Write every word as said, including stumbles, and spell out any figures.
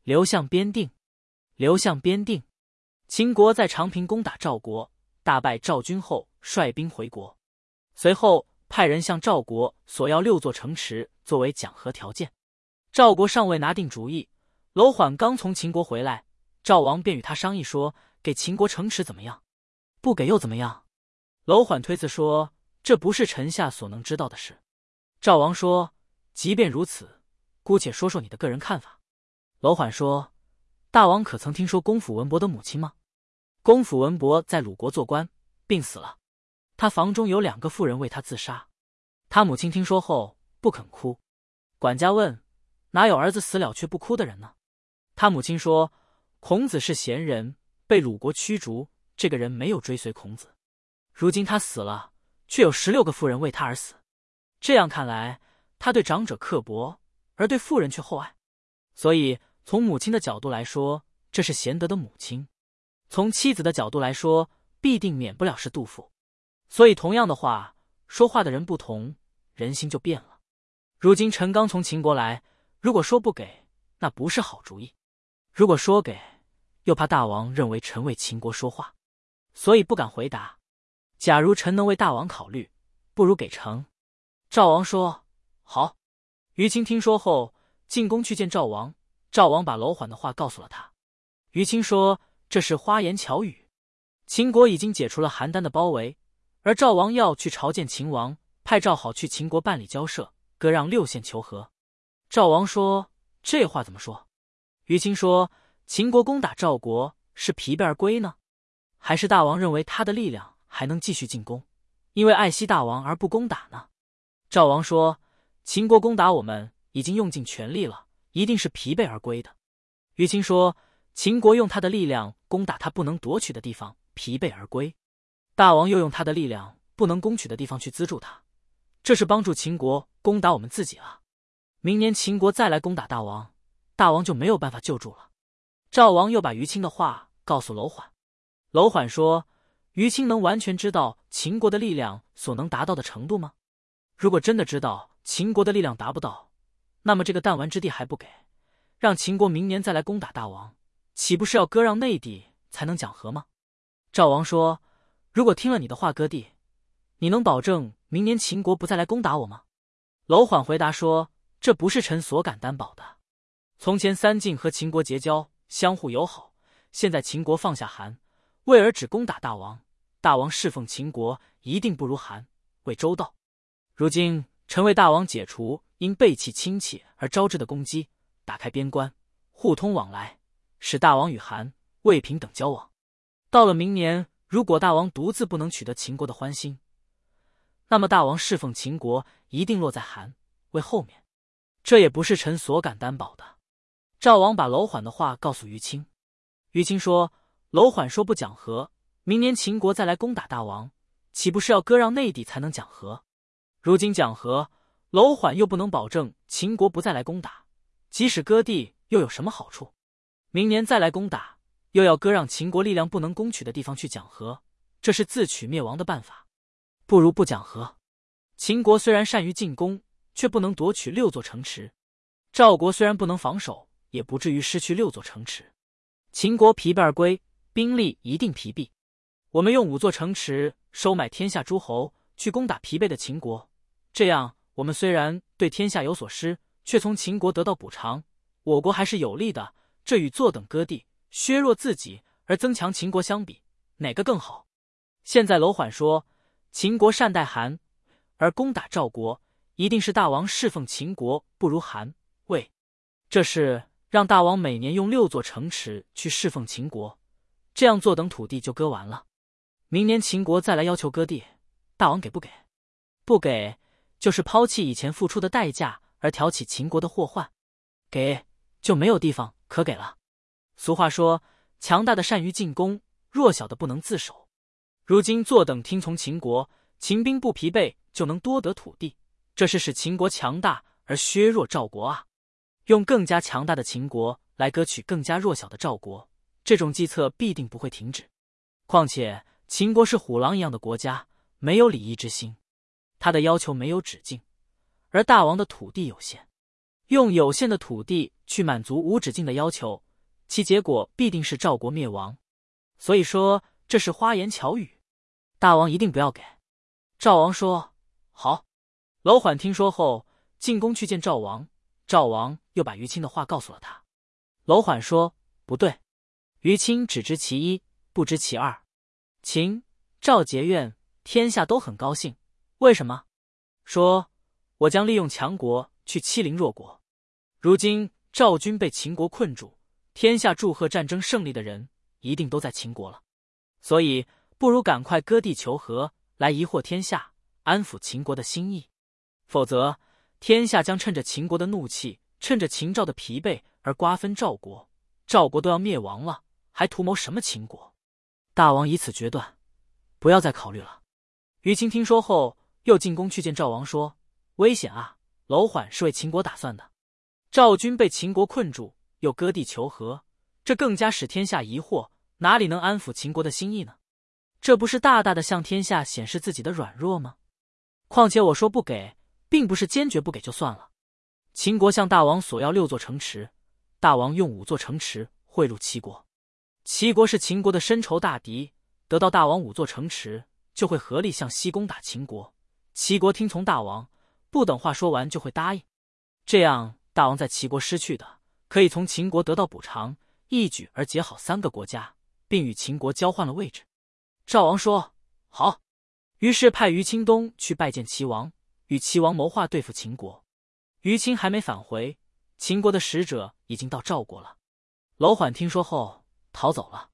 刘向边定，刘向边定。秦国在长平攻打赵国，大败赵军后，率兵回国。随后派人向赵国索要六座城池作为讲和条件。赵国尚未拿定主意，楼缓刚从秦国回来，赵王便与他商议说：“给秦国城池怎么样？不给又怎么样？”楼缓推辞说：“这不是臣下所能知道的事。”赵王说：“即便如此，姑且说说你的个人看法。”楼缓说：“大王可曾听说公府文伯的母亲吗？公府文伯在鲁国做官，病死了。他房中有两个妇人为他自杀。他母亲听说后不肯哭。管家问：哪有儿子死了却不哭的人呢？他母亲说：孔子是贤人，被鲁国驱逐，这个人没有追随孔子。如今他死了，却有十六个妇人为他而死。这样看来，他对长者刻薄，而对妇人却厚爱。所以从母亲的角度来说，这是贤德的母亲；从妻子的角度来说，必定免不了是妒妇。所以同样的话，说话的人不同，人心就变了。如今臣刚从秦国来，如果说不给，那不是好主意；如果说给，又怕大王认为臣为秦国说话，所以不敢回答。假如臣能为大王考虑，不如给城。赵王说：好。于青听说后，进宫去见赵王。赵王把楼缓的话告诉了他。于青说：这是花言巧语。秦国已经解除了邯郸的包围，而赵王要去朝见秦王，派赵好去秦国办理交涉，割让六县求和。赵王说：这话怎么说？于青说：秦国攻打赵国，是疲惫而归呢，还是大王认为他的力量还能继续进攻，因为爱惜大王而不攻打呢？赵王说：秦国攻打我们已经用尽全力了，一定是疲惫而归的。于青说：秦国用他的力量攻打他不能夺取的地方，疲惫而归；大王又用他的力量不能攻取的地方去资助他，这是帮助秦国攻打我们自己了。明年秦国再来攻打大王，大王就没有办法救助了。赵王又把于青的话告诉楼缓。楼缓说：于青能完全知道秦国的力量所能达到的程度吗？如果真的知道秦国的力量达不到，那么这个弹丸之地还不给，让秦国明年再来攻打大王，岂不是要割让内地才能讲和吗？赵王说：如果听了你的话割地，你能保证明年秦国不再来攻打我吗？楼缓回答说：这不是臣所敢担保的。从前三晋和秦国结交，相互友好，现在秦国放下韩，魏而只攻打大王，大王侍奉秦国一定不如韩魏周到。如今臣为大王解除因背弃亲戚而招致的攻击，打开边关，互通往来，使大王与韩魏平等交往。到了明年，如果大王独自不能取得秦国的欢心，那么大王侍奉秦国一定落在韩魏后面，这也不是臣所敢担保的。赵王把楼缓的话告诉于青。于青说：楼缓说不讲和，明年秦国再来攻打大王，岂不是要割让内地才能讲和？如今讲和，楼缓又不能保证秦国不再来攻打，即使割地又有什么好处？明年再来攻打，又要割让秦国力量不能攻取的地方去讲和，这是自取灭亡的办法，不如不讲和。秦国虽然善于进攻，却不能夺取六座城池；赵国虽然不能防守，也不至于失去六座城池。秦国疲惫而归，兵力一定疲弊。我们用五座城池收买天下诸侯，去攻打疲惫的秦国，这样我们虽然对天下有所失，却从秦国得到补偿，我国还是有利的。这与坐等割地，削弱自己而增强秦国相比，哪个更好？现在楼缓说秦国善待韩，而攻打赵国，一定是大王侍奉秦国不如韩魏，这是让大王每年用六座城池去侍奉秦国，这样坐等土地就割完了。明年秦国再来要求割地，大王给不给？不给，就是抛弃以前付出的代价而挑起秦国的祸患；给，就没有地方可给了。俗话说，强大的善于进攻，弱小的不能自守。如今坐等听从秦国，秦兵不疲惫就能多得土地，这是使秦国强大而削弱赵国啊！用更加强大的秦国来割取更加弱小的赵国，这种计策必定不会停止。况且秦国是虎狼一样的国家，没有礼义之心，他的要求没有止境，而大王的土地有限，用有限的土地去满足无止境的要求，其结果必定是赵国灭亡。所以说这是花言巧语，大王一定不要给。赵王说好。楼缓听说后进宫去见赵王，赵王又把于青的话告诉了他。楼缓说不对，于青只知其一，不知其二。秦、赵结怨，天下都很高兴，为什么？说我将利用强国去欺凌弱国。如今赵军被秦国困住，天下祝贺战争胜利的人一定都在秦国了，所以不如赶快割地求和，来疑惑天下，安抚秦国的心意。否则天下将趁着秦国的怒气，趁着秦赵的疲惫而瓜分赵国，赵国都要灭亡了，还图谋什么秦国？大王以此决断，不要再考虑了。于青听说后又进宫去见赵王，说危险啊，楼缓是为秦国打算的，赵军被秦国困住，又割地求和，这更加使天下疑惑，哪里能安抚秦国的心意呢？这不是大大的向天下显示自己的软弱吗？况且我说不给，并不是坚决不给就算了。秦国向大王索要六座城池，大王用五座城池贿赂齐国，齐国是秦国的深仇大敌，得到大王五座城池，就会合力向西攻打秦国。齐国听从大王，不等话说完就会答应，这样大王在齐国失去的，可以从秦国得到补偿，一举而结好三个国家，并与秦国交换了位置。赵王说好，于是派于青东去拜见齐王，与齐王谋划对付秦国。于青还没返回，秦国的使者已经到赵国了。楼缓听说后逃走了。